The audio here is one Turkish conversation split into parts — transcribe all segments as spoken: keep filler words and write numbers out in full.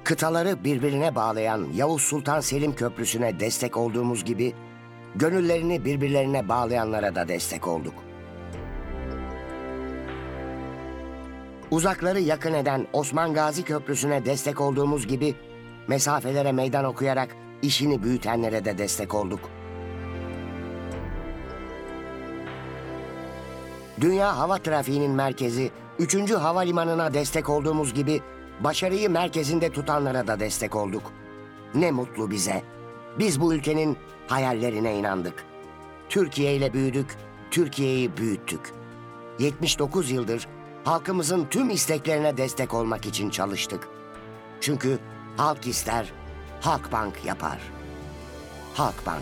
Kıtaları birbirine bağlayan Yavuz Sultan Selim Köprüsü'ne destek olduğumuz gibi, gönüllerini birbirlerine bağlayanlara da destek olduk. Uzakları yakın eden Osman Gazi Köprüsü'ne destek olduğumuz gibi, mesafelere meydan okuyarak işini büyütenlere de destek olduk. Dünya hava trafiğinin merkezi, üçüncü havalimanına destek olduğumuz gibi, başarıyı merkezinde tutanlara da destek olduk. Ne mutlu bize. Biz bu ülkenin hayallerine inandık. Türkiye ile büyüdük, Türkiye'yi büyüttük. yetmiş dokuz yıldır halkımızın tüm isteklerine destek olmak için çalıştık. Çünkü halk ister, Halkbank yapar. Halkbank.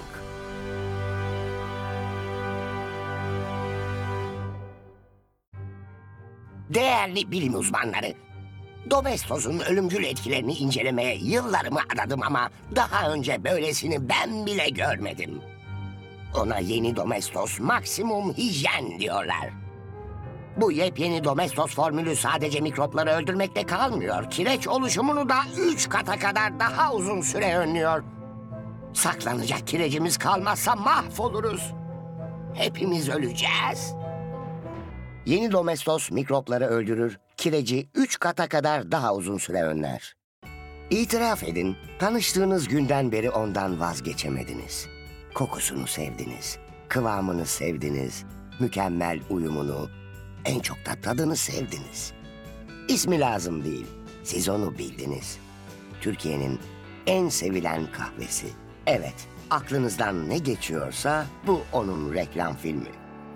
Değerli bilim uzmanları, Domestos'un ölümcül etkilerini incelemeye yıllarımı adadım ama daha önce böylesini ben bile görmedim. Ona yeni Domestos maksimum hijyen diyorlar. Bu yepyeni Domestos formülü sadece mikropları öldürmekte kalmıyor. Kireç oluşumunu da üç kata kadar daha uzun süre önlüyor. Saklanacak kirecimiz kalmazsa mahvoluruz. Hepimiz öleceğiz. Yeni Domestos mikropları öldürür, kireci üç kata kadar daha uzun süre önler. İtiraf edin, tanıştığınız günden beri ondan vazgeçemediniz. Kokusunu sevdiniz, kıvamını sevdiniz, mükemmel uyumunu, en çok da tadını sevdiniz. İsmi lazım değil, siz onu bildiniz. Türkiye'nin en sevilen kahvesi. Evet, aklınızdan ne geçiyorsa bu onun reklam filmi.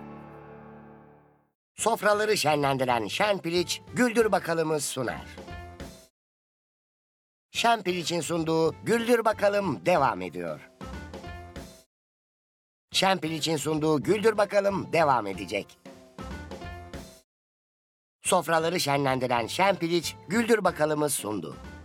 Sofraları şenlendiren Şenpiliç, Güldür Bakalım'ı sunar. Şenpiliç'in sunduğu Güldür Bakalım devam ediyor. Şenpiliç'in sunduğu Güldür Bakalım devam edecek. Sofraları şenlendiren Şenpiliç, Güldür Bakalım'ı sundu.